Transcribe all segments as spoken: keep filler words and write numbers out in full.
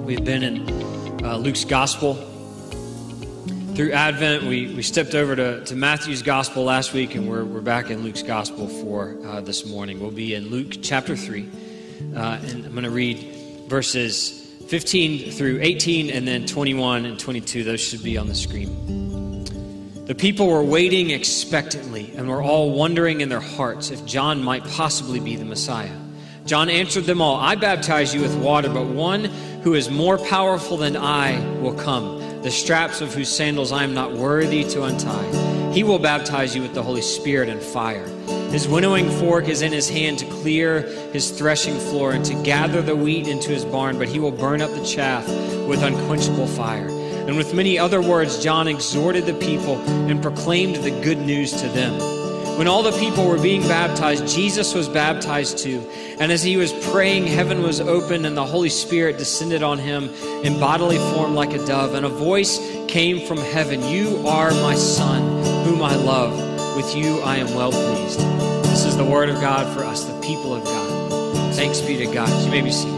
We've been in uh, Luke's Gospel. Through Advent, we, we stepped over to, to Matthew's Gospel last week, and we're, we're back in Luke's Gospel for uh, this morning. We'll be in Luke chapter three, uh, and I'm going to read verses fifteen through eighteen, and then twenty-one and twenty-two. Those should be on the screen. The people were waiting expectantly, and were all wondering in their hearts if John might possibly be the Messiah. John answered them all, "I baptize you with water, but one who is more powerful than I will come, the straps of whose sandals I am not worthy to untie. He will baptize you with the Holy Spirit and fire. His winnowing fork is in his hand to clear his threshing floor and to gather the wheat into his barn, but he will burn up the chaff with unquenchable fire." And with many other words, John exhorted the people and proclaimed the good news to them. When all the people were being baptized, Jesus was baptized too. And as he was praying, heaven was opened and the Holy Spirit descended on him in bodily form like a dove. And a voice came from heaven, "You are my Son, whom I love. With you I am well pleased." This is the word of God for us, the people of God. Thanks be to God. You may be seated.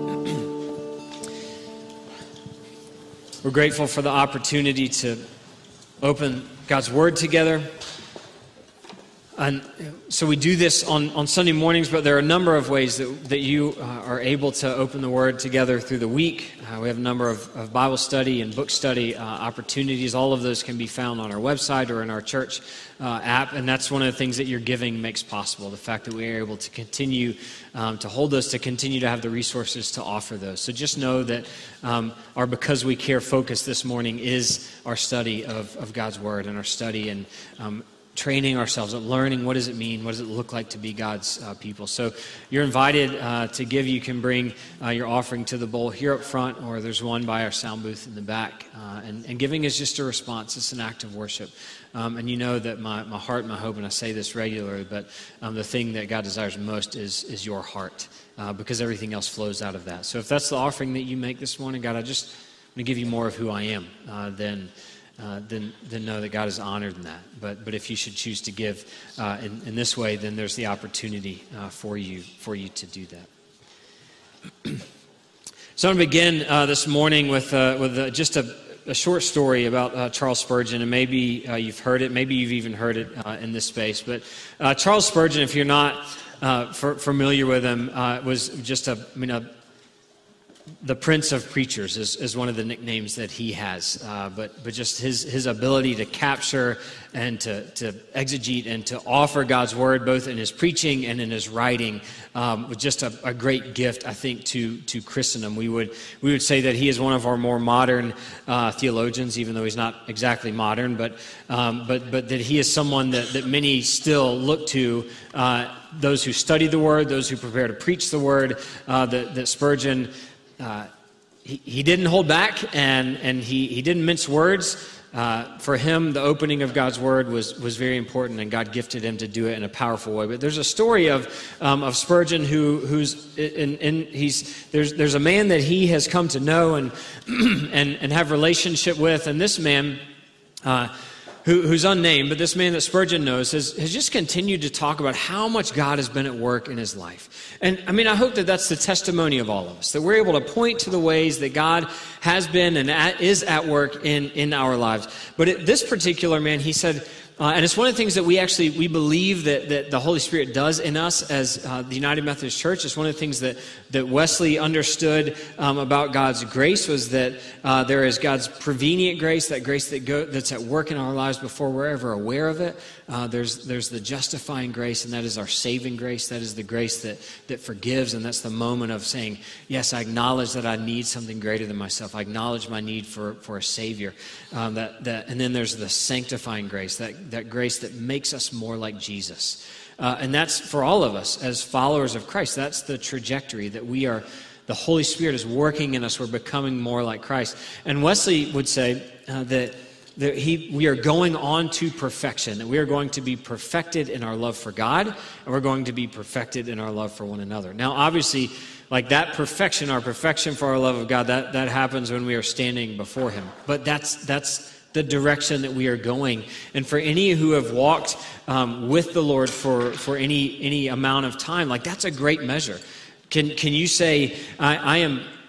We're grateful for the opportunity to open God's word together. And so we do this on, on Sunday mornings, but there are a number of ways that, that you uh, are able to open the Word together through the week. Uh, we have a number of, of Bible study and book study uh, opportunities. All of those can be found on our website or in our church uh, app, and that's one of the things that your giving makes possible, the fact that we are able to continue um, to hold those, to continue to have the resources to offer those. So just know that um, our Because We Care focus this morning is our study of, of God's Word and our study and um, training ourselves, learning what does it mean, what does it look like to be God's uh, people. So you're invited uh, to give. You can bring uh, your offering to the bowl here up front, or there's one by our sound booth in the back. Uh, and, and giving is just a response. It's an act of worship. Um, and you know that my, my heart, my hope, and I say this regularly, but um, the thing that God desires most is, is your heart, uh, because everything else flows out of that. So if that's the offering that you make this morning, God, I just want to give you more of who I am, uh, then Uh, then, then know that God is honored in that. But but if you should choose to give uh, in, in this way, then there's the opportunity uh, for you for you to do that. So I'm going to begin uh, this morning with uh, with uh, just a, a short story about uh, Charles Spurgeon, and maybe uh, you've heard it, maybe you've even heard it uh, in this space. But uh, Charles Spurgeon, if you're not uh, for, familiar with him, uh, was just a I mean a The Prince of Preachers is, is one of the nicknames that he has, uh, but but just his his ability to capture and to, to exegete and to offer God's word both in his preaching and in his writing um, was just a, a great gift, I think, to to Christendom. We would we would say that he is one of our more modern uh, theologians, even though he's not exactly modern, but um, but but that he is someone that, that many still look to. Uh, those who study the word, those who prepare to preach the word, uh, that, that Spurgeon. Uh, he, he didn't hold back, and, and he, he didn't mince words. Uh, for him, the opening of God's Word was, was very important, and God gifted him to do it in a powerful way. But there's a story of um, of Spurgeon who who's in, in he's there's there's a man that he has come to know and and and have relationship with, and this man. Uh, Who, who's unnamed, but this man that Spurgeon knows has, has just continued to talk about how much God has been at work in his life. And I mean, I hope that that's the testimony of all of us, that we're able to point to the ways that God has been and at, is at work in, in our lives. But it, this particular man, he said, Uh, and it's one of the things that we actually, we believe that, that the Holy Spirit does in us as uh, the United Methodist Church. It's one of the things that, that Wesley understood um, about God's grace was that uh, there is God's prevenient grace, that grace that go, that's at work in our lives before we're ever aware of it. Uh, there's there's the justifying grace, and that is our saving grace. That is the grace that, that forgives, and that's the moment of saying, yes, I acknowledge that I need something greater than myself. I acknowledge my need for, for a Savior. Um, that that, and then there's the sanctifying grace, that that grace that makes us more like Jesus. Uh, and that's for all of us as followers of Christ. That's the trajectory that we are, the Holy Spirit is working in us. We're becoming more like Christ. And Wesley would say uh, that, that he, we are going on to perfection, that we are going to be perfected in our love for God, and we're going to be perfected in our love for one another. Now, obviously, like that perfection, our perfection for our love of God, that, that happens when we are standing before Him. But that's that's the direction that we are going. And for any who have walked um, with the Lord for, for any any amount of time, like that's a great measure. Can can you say, I, I am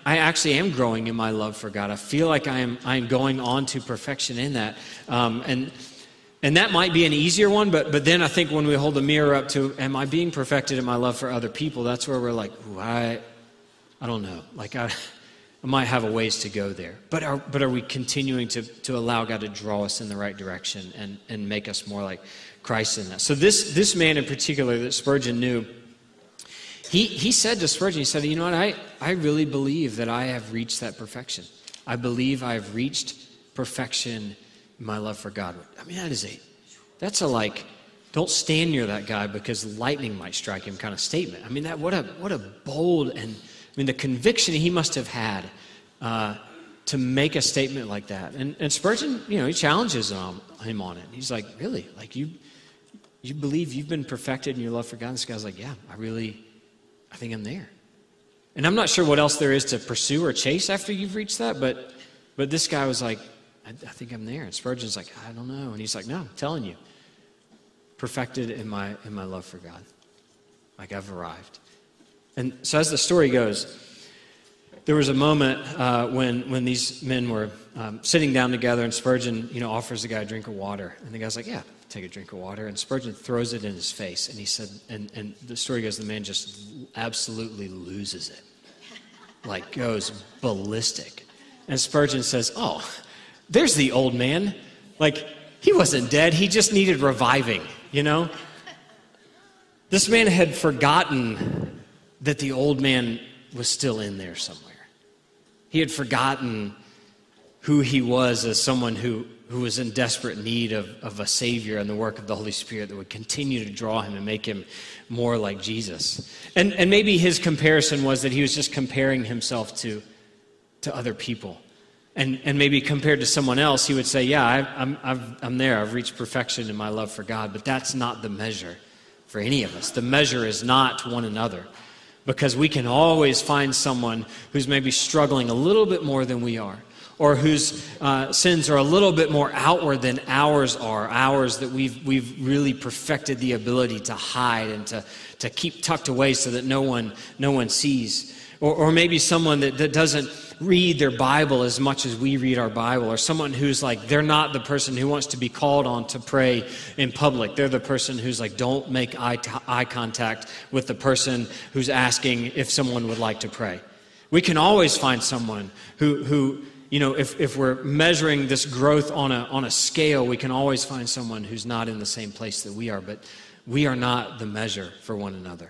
I actually am growing in my love for God. I feel like I am I am going on to perfection in that. Um, and and that might be an easier one, but but then I think when we hold the mirror up to, am I being perfected in my love for other people, that's where we're like, ooh, I I don't know. Like I, I might have a ways to go there. But are but are we continuing to to allow God to draw us in the right direction and, and make us more like Christ in that? So this this man in particular that Spurgeon knew, He he said to Spurgeon, he said, you know what, I, I really believe that I have reached that perfection. I believe I have reached perfection in my love for God. I mean, that is a, that's a like, don't stand near that guy because lightning might strike him kind of statement. I mean, that what a what a bold and, I mean, the conviction he must have had uh, to make a statement like that. And, and Spurgeon, you know, he challenges him, him on it. He's like, really? Like you, you believe you've been perfected in your love for God? And this guy's like, yeah, I really... I think I'm there. And I'm not sure what else there is to pursue or chase after you've reached that, but but this guy was like, I, I think I'm there. And Spurgeon's like, I don't know. And he's like, no, I'm telling you, perfected in my in my love for God. Like I've arrived. And so as the story goes, there was a moment uh, when when these men were um, sitting down together, and Spurgeon, you know, offers the guy a drink of water. And the guy's like, yeah, take a drink of water. And Spurgeon throws it in his face. And he said, and, and the story goes, the man just absolutely loses it. Like goes ballistic. And Spurgeon says, oh, there's the old man. Like he wasn't dead. He just needed reviving, you know? This man had forgotten that the old man was still in there somewhere. He had forgotten who he was as someone who, who was in desperate need of, of a Savior and the work of the Holy Spirit that would continue to draw him and make him more like Jesus. And, and maybe his comparison was that he was just comparing himself to, to other people. And, and maybe compared to someone else, he would say, yeah, I, I'm, I've, I'm there. I've reached perfection in my love for God. But that's not the measure for any of us. The measure is not one another. Because we can always find someone who's maybe struggling a little bit more than we are, or whose uh, sins are a little bit more outward than ours are, ours that we've we've really perfected the ability to hide and to, to keep tucked away so that no one no one sees. Or, or maybe someone that, that doesn't read their Bible as much as we read our Bible, or someone who's like, they're not the person who wants to be called on to pray in public. They're the person who's like, don't make eye, t- eye contact with the person who's asking if someone would like to pray. We can always find someone who, who you know, if, if we're measuring this growth on a, on a scale, we can always find someone who's not in the same place that we are, but we are not the measure for one another.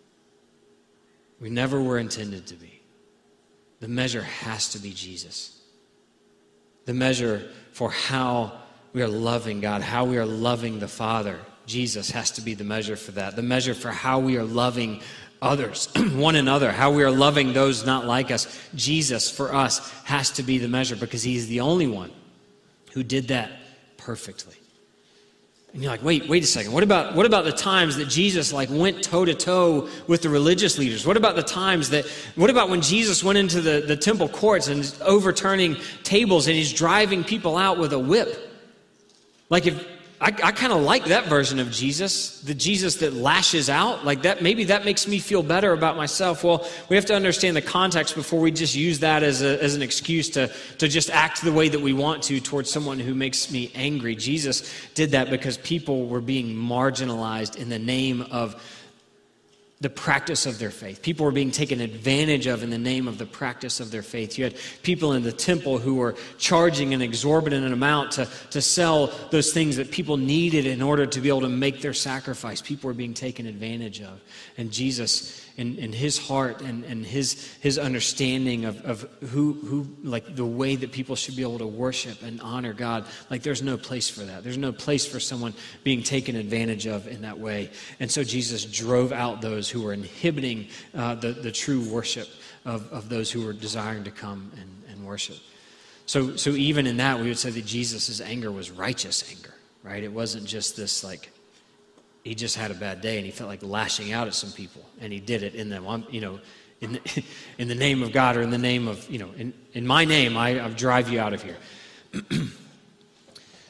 We never were intended to be. The measure has to be Jesus. The measure for how we are loving God, how we are loving the Father, Jesus has to be the measure for that. The measure for how we are loving others, one another, how we are loving those not like us. Jesus, for us, has to be the measure because he's the only one who did that perfectly. And you're like, wait, wait a second. What about what about the times that Jesus like went toe to toe with the religious leaders? What about the times that, what about when Jesus went into the, the temple courts and is overturning tables and he's driving people out with a whip? Like if, I, I kind of like that version of Jesus, the Jesus that lashes out like that. Maybe that makes me feel better about myself. Well, we have to understand the context before we just use that as a, as an excuse to, to just act the way that we want to towards someone who makes me angry. Jesus did that because people were being marginalized in the name of the practice of their faith. People were being taken advantage of in the name of the practice of their faith. You had people in the temple who were charging an exorbitant amount to, to sell those things that people needed in order to be able to make their sacrifice. People were being taken advantage of. And Jesus, in, in his heart and, and his his understanding of, of who, who, like the way that people should be able to worship and honor God, like there's no place for that. There's no place for someone being taken advantage of in that way. And so Jesus drove out those who were inhibiting uh, the, the true worship of, of those who were desiring to come and, and worship. So, so even in that, we would say that Jesus' anger was righteous anger, right? It wasn't just this like, he just had a bad day and he felt like lashing out at some people, and he did it in the, you know, in the, in the name of God, or in the name of, you know, in, in my name, I, I drive you out of here.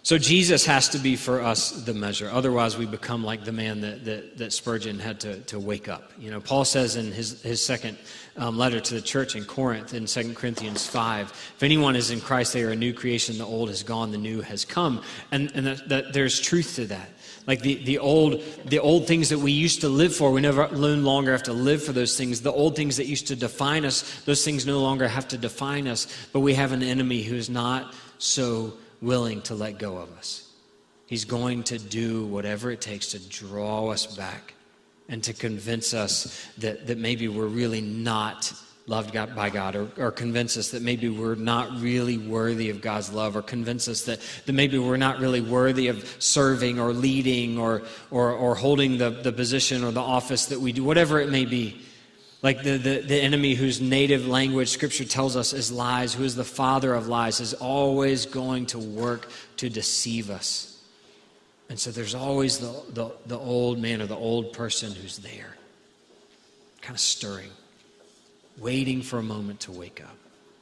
So Jesus has to be for us the measure. Otherwise, we become like the man that, that, that Spurgeon had to, to wake up. You know, Paul says in his, his second um, letter to the church in Corinth in Second Corinthians five, if anyone is in Christ, they are a new creation. The old has gone, the new has come. And, and that, that there's truth to that. Like the, the old the old things that we used to live for, we never no longer have to live for those things. The old things that used to define us, those things no longer have to define us. But we have an enemy who's not so willing to let go of us. He's going to do whatever it takes to draw us back and to convince us that, that maybe we're really not loved God, by God, or, or convince us that maybe we're not really worthy of God's love, or convince us that, that maybe we're not really worthy of serving or leading or or, or holding the, the position or the office that we do, whatever it may be. Like the, the, the enemy whose native language Scripture tells us is lies, who is the father of lies, is always going to work to deceive us. And so there's always the, the, the old man or the old person who's there, kind of stirring, waiting for a moment to wake up.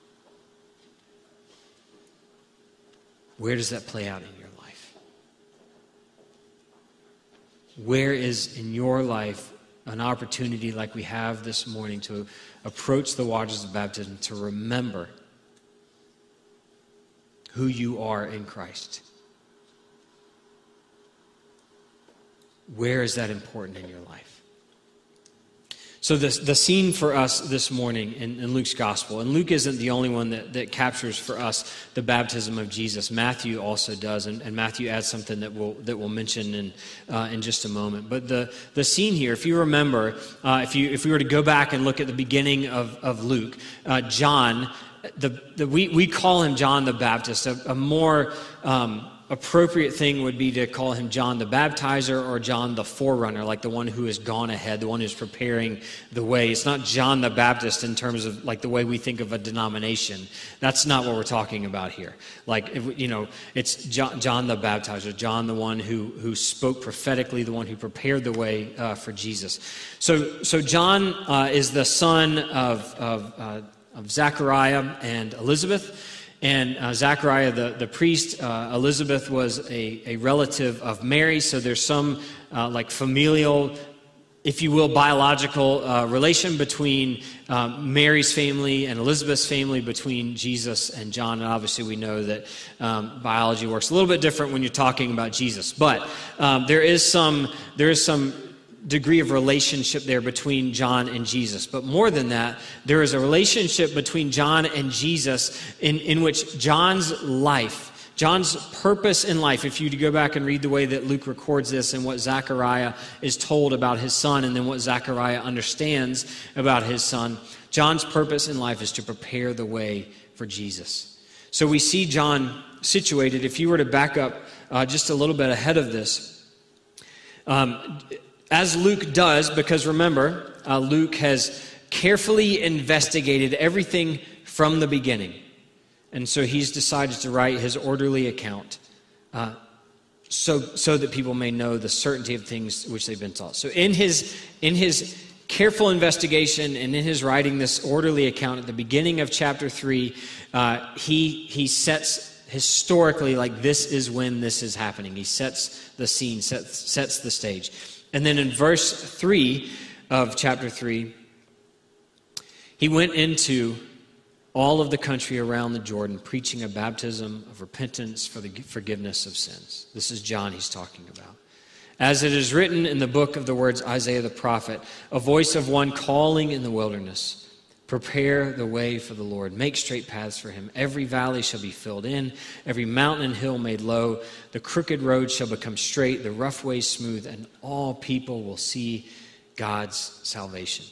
Where does that play out in your life? Where is in your life an opportunity like we have this morning to approach the waters of baptism, to remember who you are in Christ? Where is that important in your life? So the, the scene for us this morning in, in Luke's gospel, and Luke isn't the only one that, that captures for us the baptism of Jesus. Matthew also does, and, and Matthew adds something that we'll, that we'll mention in, uh, in just a moment. But the, the scene here, if you remember, uh, if you if we were to go back and look at the beginning of, of Luke, uh, John, the, the, we, we call him John the Baptist. A, a more um, appropriate thing would be to call him John the Baptizer or John the Forerunner, like the one who has gone ahead, the one who's preparing the way. It's not John the Baptist in terms of like the way we think of a denomination. That's not what we're talking about here. Like, if, you know, it's John, John the Baptizer, John the one who who spoke prophetically, the one who prepared the way uh, for Jesus. So, so John uh, is the son of of, uh, of Zechariah and Elizabeth. And uh, Zechariah, the, the priest, uh, Elizabeth was a, a relative of Mary. So there's some uh, like familial, if you will, biological uh, relation between um, Mary's family and Elizabeth's family, between Jesus and John. And obviously we know that um, biology works a little bit different when you're talking about Jesus. But um, there is some there is some degree of relationship there between John and Jesus. But more than that, there is a relationship between John and Jesus in, in which John's life, John's purpose in life, if you go back and read the way that Luke records this and what Zechariah is told about his son and then what Zechariah understands about his son, John's purpose in life is to prepare the way for Jesus. So we see John situated. If you were to back up uh, just a little bit ahead of this, um, as Luke does, because remember, uh, Luke has carefully investigated everything from the beginning. And so he's decided to write his orderly account uh, so, so that people may know the certainty of things which they've been taught. So in his, in his careful investigation and in his writing this orderly account at the beginning of chapter three, uh, he, he sets historically, like this is when this is happening. He sets the scene, sets, sets the stage. And then in verse three of chapter three, he went into all of the country around the Jordan, preaching a baptism of repentance for the forgiveness of sins. This is John he's talking about. As it is written in the book of the words Isaiah the prophet, a voice of one calling in the wilderness, prepare the way for the Lord, make straight paths for him. Every valley shall be filled in, every mountain and hill made low. The crooked road shall become straight, the rough ways smooth, and all people will see God's salvation.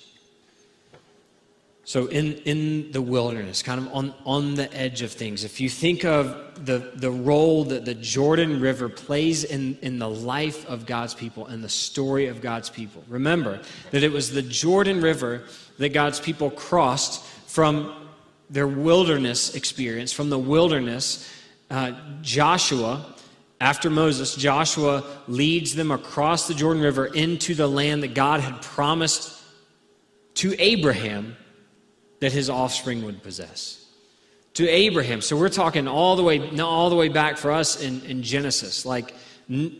So in, in the wilderness, kind of on, on the edge of things, if you think of the, the role that the Jordan River plays in, in the life of God's people and the story of God's people, remember that it was the Jordan River that God's people crossed from their wilderness experience. From the wilderness, uh, Joshua, after Moses, Joshua leads them across the Jordan River into the land that God had promised to Abraham that his offspring would possess. to Abraham. So we're talking all the way, all the way back for us in, in Genesis, like n-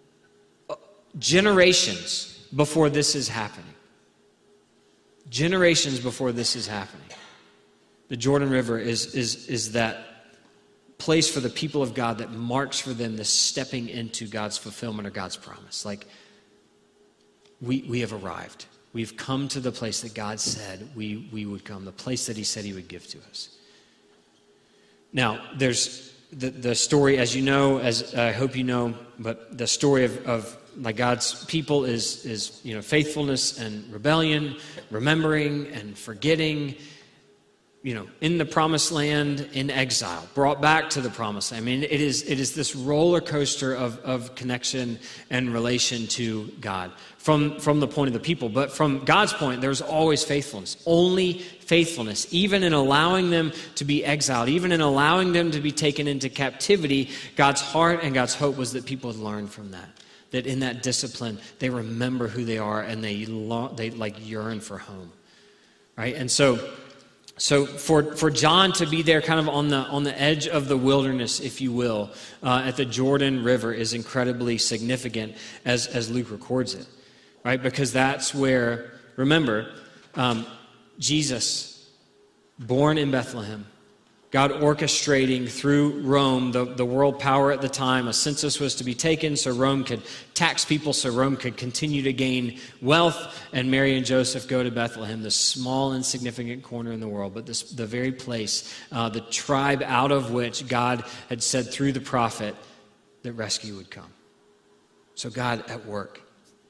generations before this is happening. Generations before this is happening. The Jordan River is, is, is that place for the people of God that marks for them the stepping into God's fulfillment or God's promise. Like, we, we have arrived. We've come to the place that God said we, we would come, the place that he said he would give to us. Now, there's the, the story, as you know, as I hope you know, but the story of, of like God's people is, is, you know, faithfulness and rebellion, remembering and forgetting, you know, in the promised land, in exile, brought back to the promised land. I mean, it is it is this roller coaster of, of connection and relation to God from, from the point of the people. But from God's point, there's always faithfulness, only faithfulness, even in allowing them to be exiled, even in allowing them to be taken into captivity. God's heart and God's hope was that people would learn from that. That in that discipline, they remember who they are and they lo- they like yearn for home, right? And so, so for for John to be there, kind of on the on the edge of the wilderness, if you will, uh, at the Jordan River, is incredibly significant as as Luke records it, right? Because that's where, remember, um, Jesus, born in Bethlehem. God orchestrating through Rome, the, the world power at the time. A census was to be taken so Rome could tax people, so Rome could continue to gain wealth. And Mary and Joseph go to Bethlehem, this small, insignificant corner in the world, but this the very place, uh, the tribe out of which God had said through the prophet that rescue would come. So God at work.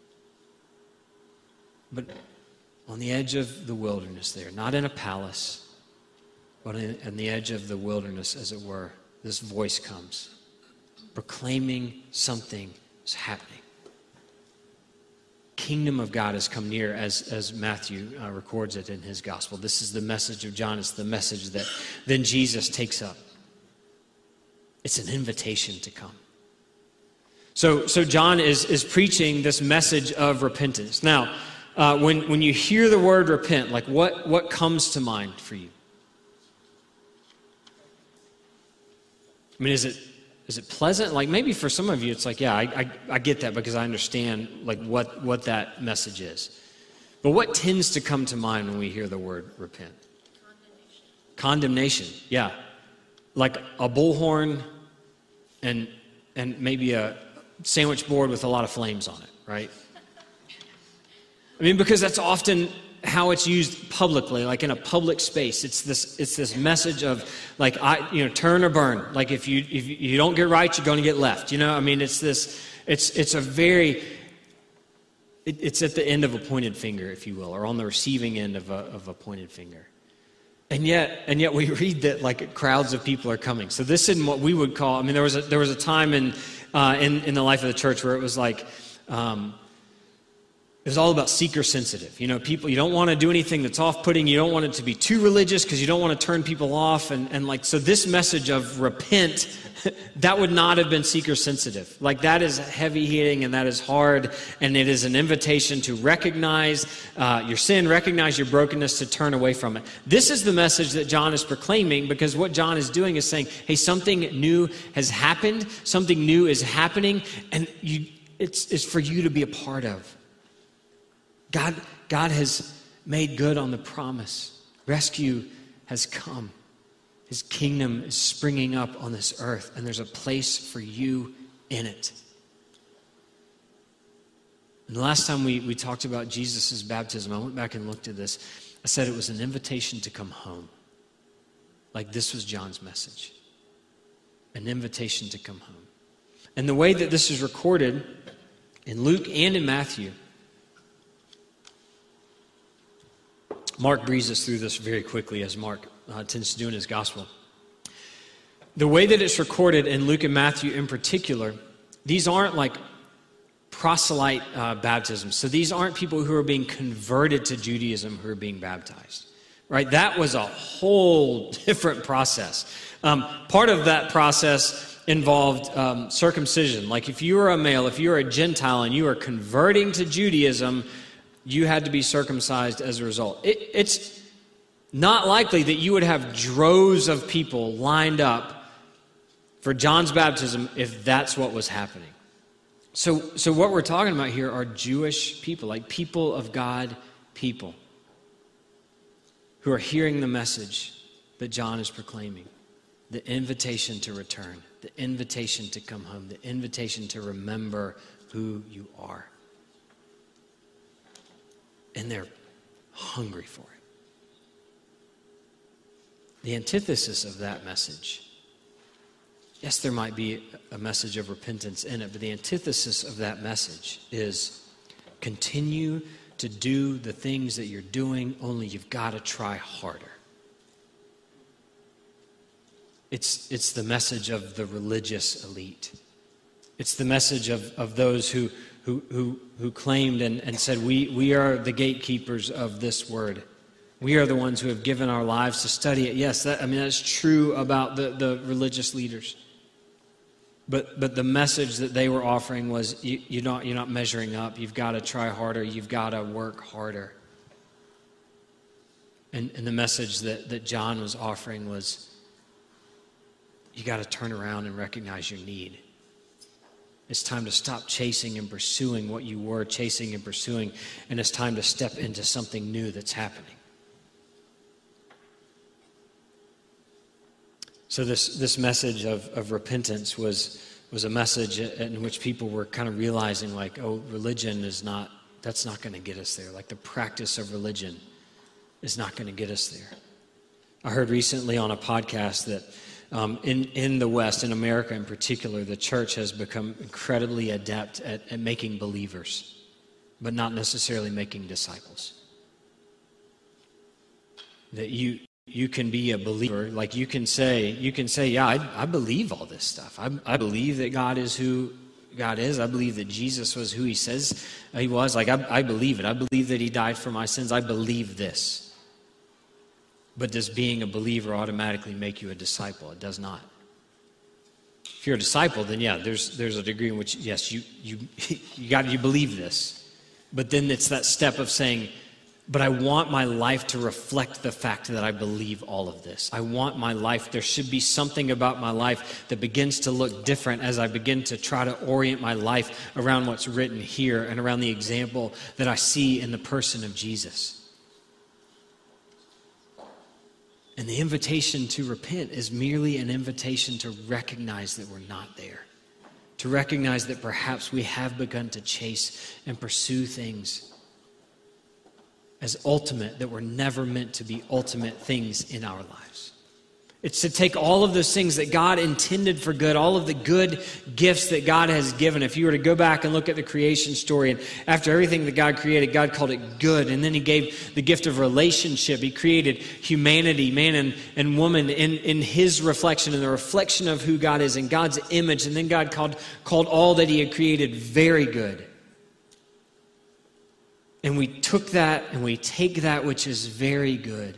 But on the edge of the wilderness there, not in a palace, but on the edge of the wilderness, as it were, this voice comes, proclaiming something is happening. Kingdom of God has come near, as, as Matthew uh, records it in his gospel. This is the message of John. It's the message that then Jesus takes up. It's an invitation to come. So, so John is, is preaching this message of repentance. Now, uh, when, when you hear the word repent, like what, what comes to mind for you? I mean, is it is it pleasant? Like maybe for some of you, it's like, yeah, I, I, I get that because I understand like what, what that message is. But what tends to come to mind when we hear the word repent? Condemnation. Condemnation, yeah. Like a bullhorn and and maybe a sandwich board with a lot of flames on it, right? I mean, because that's often how it's used publicly, like in a public space. It's this it's this message of like, I you know, turn or burn. Like if you if you don't get right, you're going to get left. You know, I mean, it's this it's it's a very it, it's at the end of a pointed finger, if you will, or on the receiving end of a of a pointed finger. And yet and yet we read that like crowds of people are coming. So this isn't what we would call. I mean, there was a there was a time in uh, in in the life of the church where it was like. Um, It was all about seeker sensitive. You know, people, you don't want to do anything that's off-putting. You don't want it to be too religious because you don't want to turn people off. And, and like, so this message of repent, that would not have been seeker sensitive. Like that is heavy hitting and that is hard. And it is an invitation to recognize uh, your sin, recognize your brokenness, to turn away from it. This is the message that John is proclaiming, because what John is doing is saying, hey, something new has happened. Something new is happening. And you, it's, it's for you to be a part of. God, God has made good on the promise. Rescue has come. His kingdom is springing up on this earth, and there's a place for you in it. And the last time we, we talked about Jesus' baptism, I went back and looked at this. I said it was an invitation to come home. Like this was John's message. An invitation to come home. And the way that this is recorded in Luke and in Matthew, Mark breezes through this very quickly, as Mark uh, tends to do in his gospel. The way that it's recorded in Luke and Matthew in particular, these aren't like proselyte uh, baptisms. So these aren't people who are being converted to Judaism who are being baptized, right? That was a whole different process. Um, part of that process involved um, circumcision. Like if you were a male, if you were a Gentile and you were converting to Judaism, you had to be circumcised as a result. It, it's Not likely that you would have droves of people lined up for John's baptism if that's what was happening. So, so what we're talking about here are Jewish people, like people of God people, who are hearing the message that John is proclaiming. The invitation to return, the invitation to come home, the invitation to remember who you are. And they're hungry for it. The antithesis of that message, yes, there might be a message of repentance in it, but the antithesis of that message is continue to do the things that you're doing, only you've got to try harder. It's, it's the message of the religious elite. It's the message of, of those who, who, who, who claimed and, and said, we, we are the gatekeepers of this word. We are the ones who have given our lives to study it. Yes, that, I mean, that's true about the, the religious leaders. But but the message that they were offering was, you, you're not, you're not measuring up. You've got to try harder. You've got to work harder. And, and the message that, that John was offering was, you got to turn around and recognize your need. It's time to stop chasing and pursuing what you were chasing and pursuing, and it's time to step into something new that's happening. So this, this message of, of repentance was, was a message in which people were kind of realizing, like, oh, religion is not, that's not going to get us there. Like, the practice of religion is not going to get us there. I heard recently on a podcast that Um, in, in the West, in America in particular, the church has become incredibly adept at, at making believers, but not necessarily making disciples. That you you can be a believer, like you can say, you can say, yeah, I, I believe all this stuff. I, I believe that God is who God is. I believe that Jesus was who he says he was. Like, I, I believe it. I believe that he died for my sins. I believe this. But does being a believer automatically make you a disciple? It does not. If you're a disciple, then yeah, there's there's a degree in which, yes, you you you got you believe this. But then it's that step of saying, but I want my life to reflect the fact that I believe all of this. I want my life, there should be something about my life that begins to look different as I begin to try to orient my life around what's written here and around the example that I see in the person of Jesus. And the invitation to repent is merely an invitation to recognize that we're not there. To recognize that perhaps we have begun to chase and pursue things as ultimate, that were never meant to be ultimate things in our lives. It's to take all of those things that God intended for good, all of the good gifts that God has given. If you were to go back and look at the creation story, and after everything that God created, God called it good. And then he gave the gift of relationship. He created humanity, man and, and woman, in, in his reflection, in the reflection of who God is, in God's image. And then God called, called all that he had created very good. And we took that and we take that which is very good.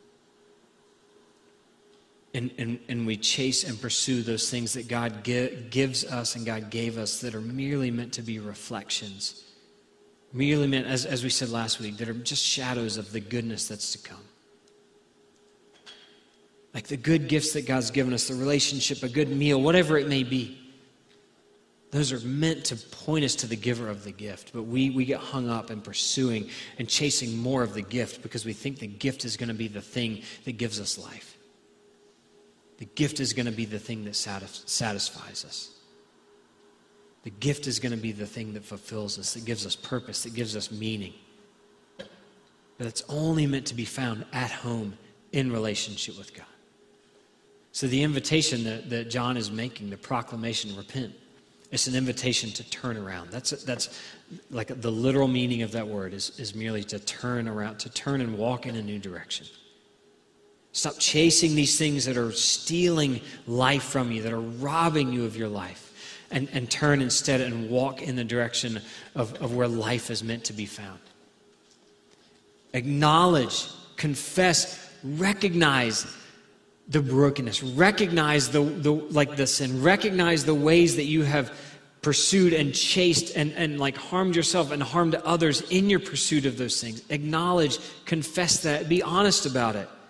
And, and, and we chase and pursue those things that God gi- gives us and God gave us that are merely meant to be reflections. Merely meant, as, as we said last week, that are just shadows of the goodness that's to come. Like the good gifts that God's given us, the relationship, a good meal, whatever it may be. Those are meant to point us to the giver of the gift. But we, we get hung up in pursuing and chasing more of the gift because we think the gift is going to be the thing that gives us life. The gift is going to be the thing that satisfies us. The gift is going to be the thing that fulfills us, that gives us purpose, that gives us meaning. But it's only meant to be found at home in relationship with God. So the invitation that, that John is making, the proclamation, repent, it's an invitation to turn around. That's that's like the literal meaning of that word is, is merely to turn around, to turn and walk in a new direction. Stop chasing these things that are stealing life from you, that are robbing you of your life, and, and turn instead and walk in the direction of, of where life is meant to be found. Acknowledge, confess, recognize the brokenness, recognize the, the like the sin, recognize the ways that you have pursued and chased and, and like harmed yourself and harmed others in your pursuit of those things. Acknowledge, confess that, be honest about it.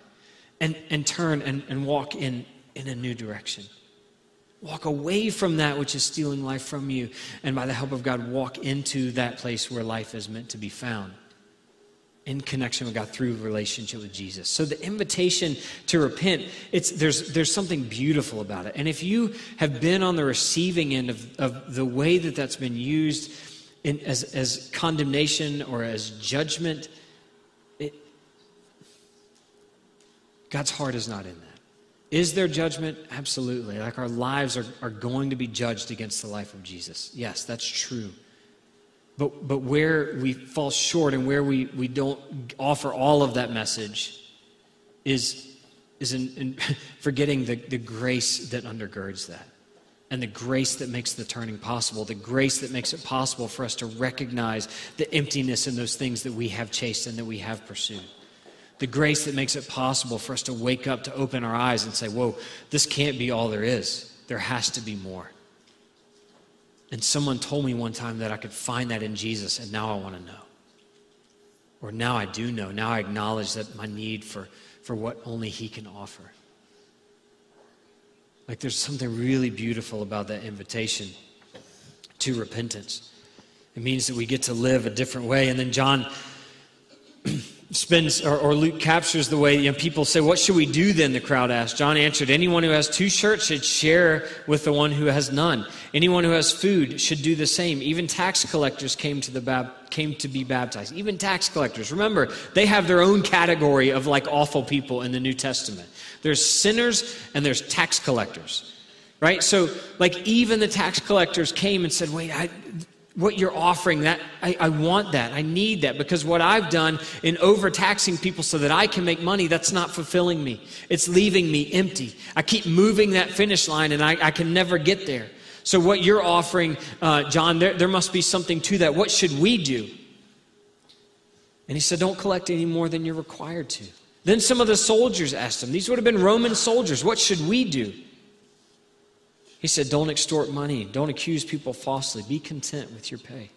and, and turn and, and walk in, in a new direction. Walk away from that which is stealing life from you, and by the help of God, walk into that place where life is meant to be found, in connection with God through relationship with Jesus. So the invitation to repent, it's there's there's something beautiful about it. And if you have been on the receiving end of, of the way that that's been used in, as, as condemnation or as judgment, it, God's heart is not in that. Is there judgment? Absolutely. Like our lives are, are going to be judged against the life of Jesus. Yes, that's true. But but where we fall short and where we, we don't offer all of that message is, is in, in forgetting the, the grace that undergirds that. And the grace that makes the turning possible. The grace that makes it possible for us to recognize the emptiness in those things that we have chased and that we have pursued. The grace that makes it possible for us to wake up, to open our eyes and say, whoa, this can't be all there is. There has to be more. And someone told me one time that I could find that in Jesus, and now I want to know. Or now I do know. Now I acknowledge that my need for, for what only He can offer. Like there's something really beautiful about that invitation to repentance. It means that we get to live a different way. And then John spends, or, or Luke captures the way, you know, people say, what should we do then, the crowd asked. John answered, anyone who has two shirts should share with the one who has none. Anyone who has food should do the same. Even tax collectors came to the bab- came to be baptized. Even tax collectors. Remember, they have their own category of like awful people in the New Testament. There's sinners and there's tax collectors, right? So like even the tax collectors came and said, wait, I... what you're offering, that I, I want that. I need that because what I've done in overtaxing people so that I can make money, that's not fulfilling me. It's leaving me empty. I keep moving that finish line and I, I can never get there. So what you're offering, uh, John, there, there must be something to that. What should we do? And he said, don't collect any more than you're required to. Then some of the soldiers asked him, these would have been Roman soldiers, what should we do? He said, don't extort money. Don't accuse people falsely. Be content with your pay.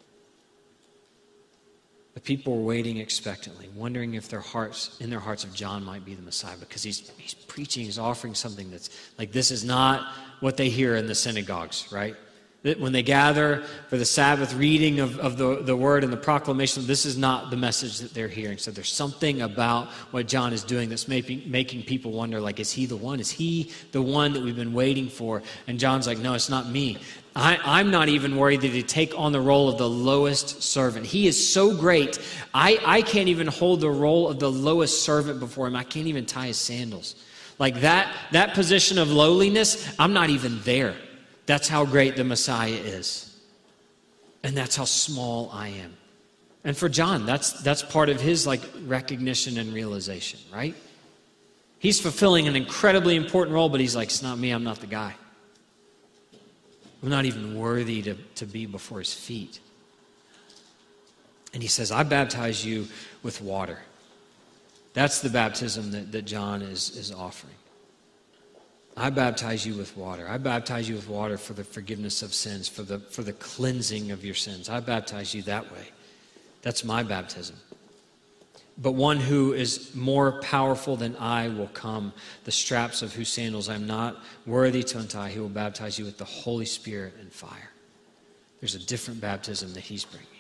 The people were waiting expectantly, wondering if their hearts, in their hearts, if John might be the Messiah, because he's he's preaching, he's offering something that's like, this is not what they hear in the synagogues, right? That when they gather for the Sabbath reading of, of the, the word and the proclamation, this is not the message that they're hearing. So there's something about what John is doing that's making, making people wonder, like, is he the one? Is he the one that we've been waiting for? And John's like, no, it's not me. I, I'm not even worried that he'd take on the role of the lowest servant. He is so great, I, I can't even hold the role of the lowest servant before him. I can't even tie his sandals. Like that, that position of lowliness, I'm not even there. That's how great the Messiah is. And that's how small I am. And for John, that's that's part of his like recognition and realization, right? He's fulfilling an incredibly important role, but he's like, it's not me, I'm not the guy. I'm not even worthy to, to be before his feet. And he says, I baptize you with water. That's the baptism that, that John is, is offering. I baptize you with water. I baptize you with water for the forgiveness of sins, for the for the cleansing of your sins. I baptize you that way. That's my baptism. But one who is more powerful than I will come, the straps of whose sandals I am not worthy to untie. He will baptize you with the Holy Spirit and fire. There's a different baptism that he's bringing.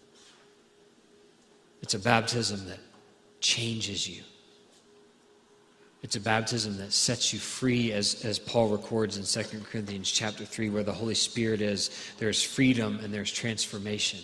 It's a baptism that changes you. It's a baptism that sets you free, as, as Paul records in Second Corinthians chapter three, where the Holy Spirit is, there's freedom and there's transformation.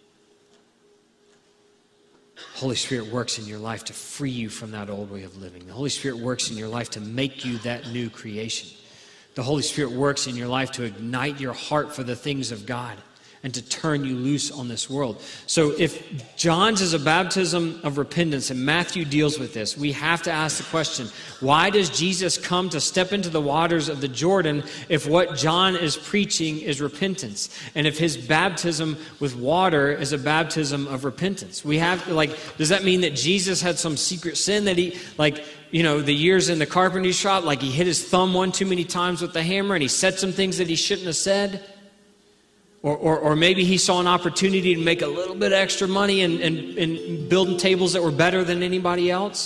Holy Spirit works in your life to free you from that old way of living. The Holy Spirit works in your life to make you that new creation. The Holy Spirit works in your life to ignite your heart for the things of God and to turn you loose on this world. So if John's is a baptism of repentance and Matthew deals with this, we have to ask the question, why does Jesus come to step into the waters of the Jordan if what John is preaching is repentance? And if his baptism with water is a baptism of repentance? We have, like, does that mean that Jesus had some secret sin that he, like, you know, the years in the carpentry shop, like he hit his thumb one too many times with the hammer and he said some things that he shouldn't have said? Or, or, or maybe he saw an opportunity to make a little bit extra money and, and, and building tables that were better than anybody else.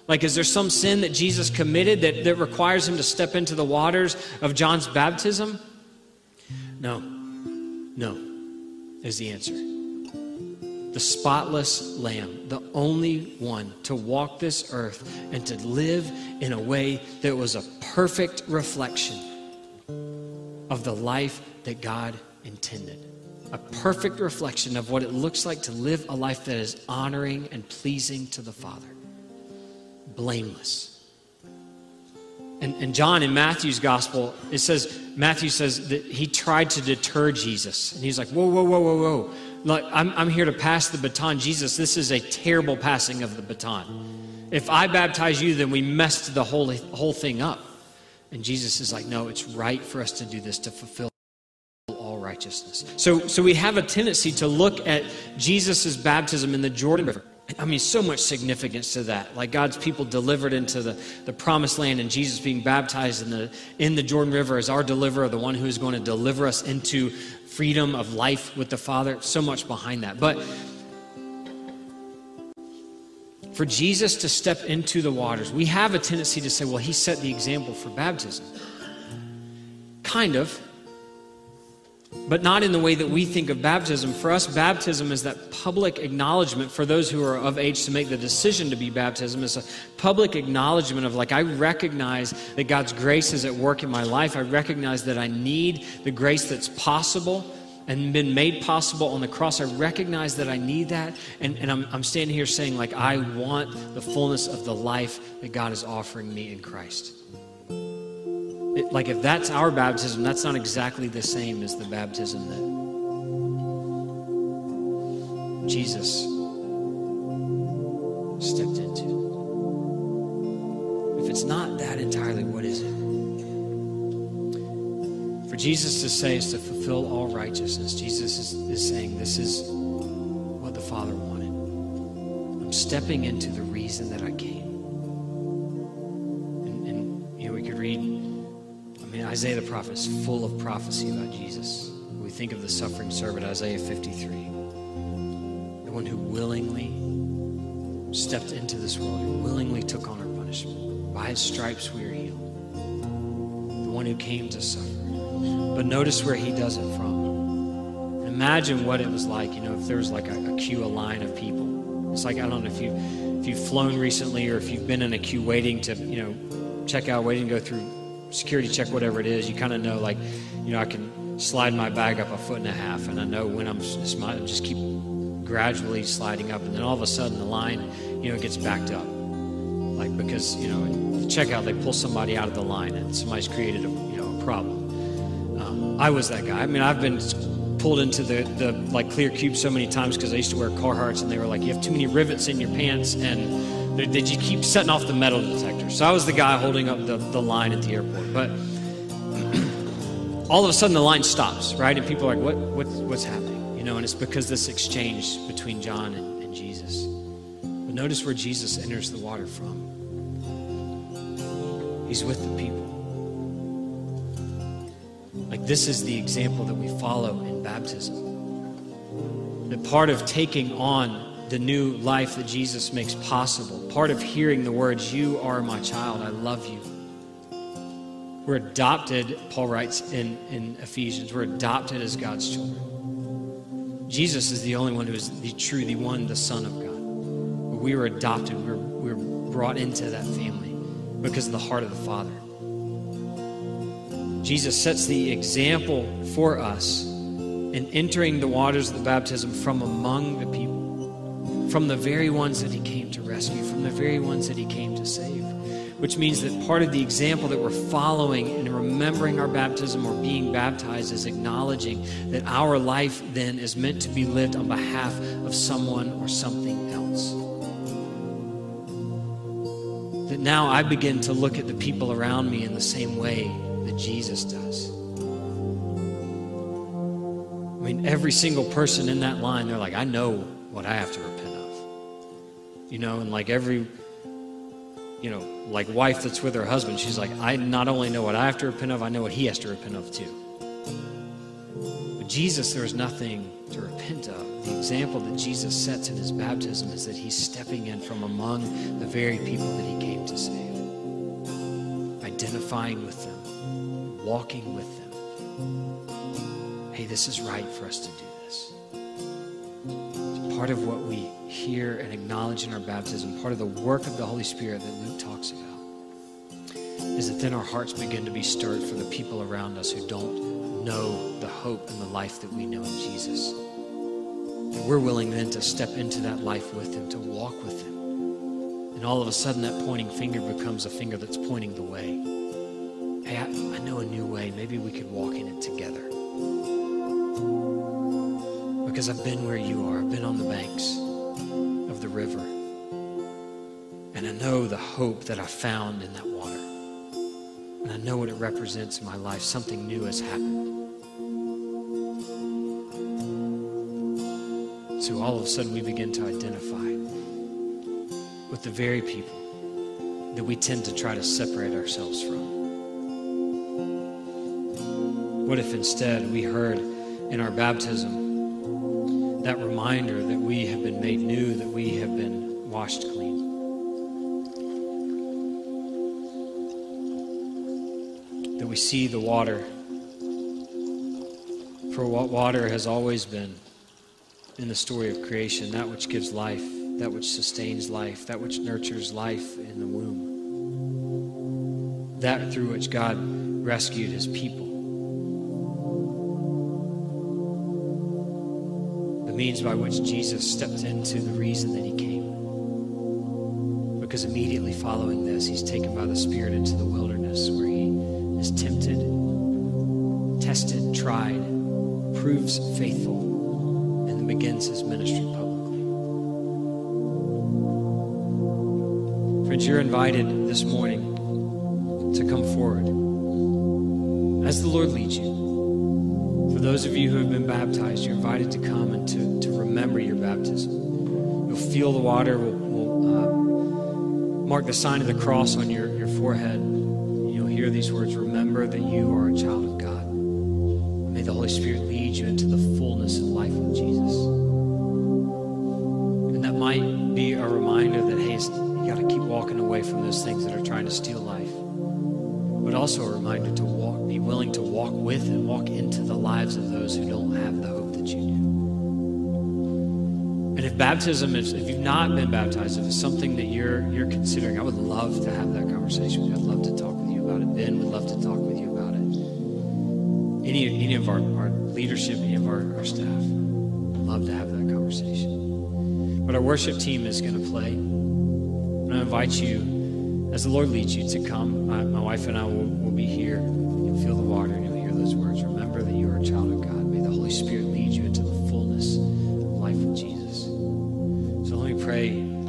Like, is there some sin that Jesus committed that, that requires him to step into the waters of John's baptism? No. No is the answer. The spotless Lamb, the only one to walk this earth and to live in a way that was a perfect reflection of the life that God intended. A perfect reflection of what it looks like to live a life that is honoring and pleasing to the Father. Blameless. And, and John in Matthew's gospel, it says, Matthew says that he tried to deter Jesus. And he's like, whoa, whoa, whoa, whoa, whoa. Look, I'm, I'm here to pass the baton. Jesus, this is a terrible passing of the baton. If I baptize you, then we messed the whole, whole thing up. And Jesus is like, no, it's right for us to do this, to fulfill all righteousness. So, so we have a tendency to look at Jesus' baptism in the Jordan River. I mean, so much significance to that. Like God's people delivered into the, the promised land, and Jesus being baptized in the, in the Jordan River as our deliverer, the one who is going to deliver us into freedom of life with the Father. So much behind that. But for Jesus to step into the waters, we have a tendency to say, well, he set the example for baptism. Kind of. But not in the way that we think of baptism. For us, baptism is that public acknowledgement for those who are of age to make the decision to be baptism. It's a public acknowledgement of, like, I recognize that God's grace is at work in my life. I recognize that I need the grace that's possible and been made possible on the cross. I recognize that I need that. And, and I'm, I'm standing here saying, like, I want the fullness of the life that God is offering me in Christ. It, like, if that's our baptism, that's not exactly the same as the baptism that Jesus stepped into. If it's not that entirely, what is it? For Jesus to say is to fulfill all righteousness. Jesus is, is saying this is what the Father wanted. I'm stepping into the reason that I came. And, and you know, we could read, I mean, Isaiah the prophet is full of prophecy about Jesus. We think of the suffering servant, Isaiah fifty-three. The one who willingly stepped into this world, who willingly took on our punishment. By his stripes we are healed. The one who came to suffer. But notice where he does it from. Imagine what it was like, you know, if there was like a, a queue, a line of people. It's like, I don't know if, you, if you've flown recently or if you've been in a queue waiting to, you know, check out, waiting to go through security check, whatever it is. You kind of know, like, you know, I can slide my bag up a foot and a half, and I know when I'm just, just keep gradually sliding up, and then all of a sudden the line, you know, gets backed up. Like, because, you know, the checkout, they pull somebody out of the line and somebody's created a, you know, a problem. Um, I was that guy. I mean, I've been pulled into the, the like clear cube so many times because I used to wear Carhartts, and they were like, you have too many rivets in your pants, and they, they, you keep setting off the metal detector. So I was the guy holding up the, the line at the airport. But all of a sudden the line stops, right? And people are like, what, what what's happening? You know, and it's because this exchange between John and, and Jesus. But notice where Jesus enters the water from. He's with the people. Like, this is the example that we follow in baptism. That part of taking on the new life that Jesus makes possible, part of hearing the words, you are my child, I love you. We're adopted, Paul writes in, in Ephesians, we're adopted as God's children. Jesus is the only one who is the true, the one, the Son of God. We were adopted, we were, we were brought into that family because of the heart of the Father. Jesus sets the example for us in entering the waters of the baptism from among the people, from the very ones that he came to rescue, from the very ones that he came to save. Which means that part of the example that we're following in remembering our baptism or being baptized is acknowledging that our life then is meant to be lived on behalf of someone or something else. That now I begin to look at the people around me in the same way that Jesus does. I mean, every single person in that line, they're like, I know what I have to repent of. You know, and like every, you know, like wife that's with her husband, she's like, I not only know what I have to repent of, I know what he has to repent of too. But Jesus, there was nothing to repent of. the example that Jesus sets in his baptism is that he's stepping in from among the very people that he came to save, identifying with them, walking with them. Hey, this is right for us to do this. Part of what we hear and acknowledge in our baptism, part of the work of the Holy Spirit that Luke talks about, is that then our hearts begin to be stirred for the people around us who don't know the hope and the life that we know in Jesus. And we're willing then to step into that life with him, to walk with him. And all of a sudden that pointing finger becomes a finger that's pointing the way. Hey, I, I know a new way. Maybe we could walk in it together. Because I've been where you are. I've been on the banks of the river. And I know the hope that I found in that water. And I know what it represents in my life. Something new has happened. So all of a sudden we begin to identify with the very people that we tend to try to separate ourselves from. What if instead we heard in our baptism that reminder that we have been made new, that we have been washed clean? That we see the water for what water has always been in the story of creation, that which gives life, that which sustains life, that which nurtures life in the womb, that through which God rescued his people. The means by which Jesus stepped into the reason that he came. Because immediately following this, he's taken by the Spirit into the wilderness where he is tempted, tested, tried, proves faithful, and then begins his ministry publicly. Friends, you're invited this morning to come forward as the Lord leads you. For those of you who have been baptized, you're invited to come and to, to remember your baptism. You'll feel the water, will will uh, mark the sign of the cross on your, your forehead. You'll hear these words, remember that you are a child of God. May the Holy Spirit lead you into the fullness of life with Jesus. And that might be a reminder that, hey, you got to keep walking away from those things that are trying to steal life. But also a reminder to walk, be willing to walk with and walk into the lives of those who don't have the hope that you do. And if baptism, if, if you've not been baptized, if it's something that you're you're considering, I would love to have that conversation with you. I'd love to talk with you about it. Ben would love to talk with you about it. Any any of our, our leadership, any of our, our staff, would love to have that conversation. But our worship team is going to play. I'm going to invite you, as the Lord leads you, to come. My, my wife and I will, will be here. You'll feel the water and you'll hear those words. Remember that you are a child of God. May the Holy Spirit lead you into the fullness of life with Jesus. So let me pray